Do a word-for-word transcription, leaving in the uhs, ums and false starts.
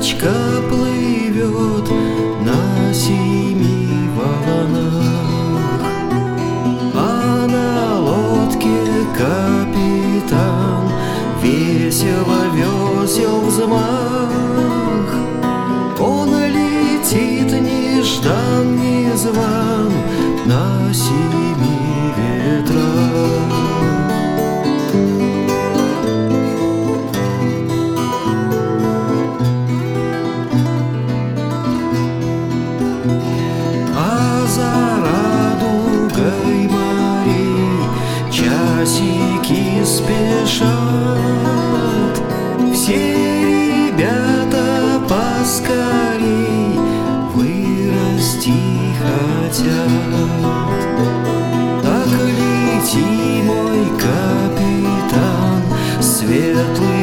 лодочка плывет на семи волнах, а на лодке капитан весело весел взмах. Он летит неждан незван на семи ветрах. А за радугой морей часики спешат, все ребята поскорей вырасти хотят. Так лети, мой капитан, светлый